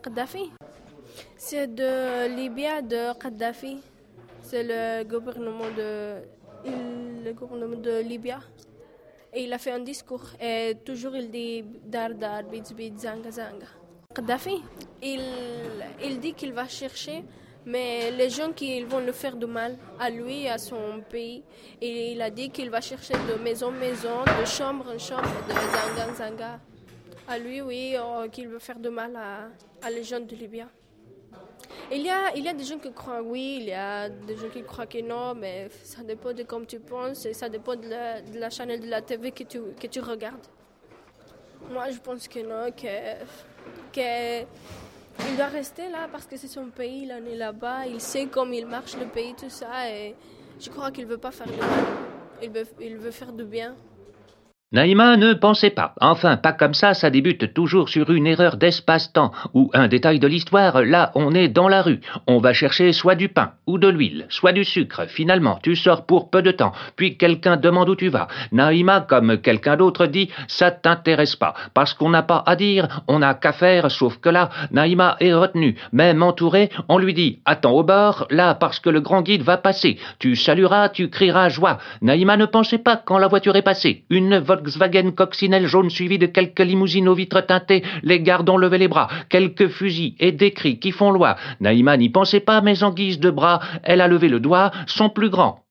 Kadhafi. C'est de Libye de Kadhafi. C'est le gouvernement de Libye. Et il a fait un discours et toujours il dit dar dar, bits bits, zanga zanga. Kadhafi, il dit qu'il va chercher, mais les gens qui vont le faire du mal à lui, à son pays. Et il a dit qu'il va chercher de maison en maison, de chambre en chambre, de zanga zanga. À lui, oui, qu'il veut faire du mal à les gens de Libye. Il y a des gens qui croient oui, il y a des gens qui croient que non, mais ça dépend de comment tu penses et ça dépend de la chaîne de la TV que tu regardes. Moi, je pense que non, il doit rester là parce que c'est son pays, il en est là-bas, il sait comment il marche le pays, tout ça, et je crois qu'il ne veut pas faire du mal, il veut faire du bien. Naïma ne pensait pas. Enfin, pas comme ça débute toujours sur une erreur d'espace-temps ou un détail de l'histoire. Là, on est dans la rue. On va chercher soit du pain ou de l'huile, soit du sucre. Finalement, tu sors pour peu de temps. Puis quelqu'un demande où tu vas. Naïma, comme quelqu'un d'autre, dit « ça t'intéresse pas ». Parce qu'on n'a pas à dire, on n'a qu'à faire, sauf que là, Naïma est retenue. Même entourée, on lui dit « attends au bord, là, parce que le grand guide va passer. Tu salueras, tu crieras joie ». Naïma ne pensait pas quand la voiture est passée. Une Volkswagen coccinelle jaune suivie de quelques limousines aux vitres teintées, les gardes ont levé les bras, quelques fusils et des cris qui font loi. Naïma n'y pensait pas, mais en guise de bras, elle a levé le doigt, son plus grand.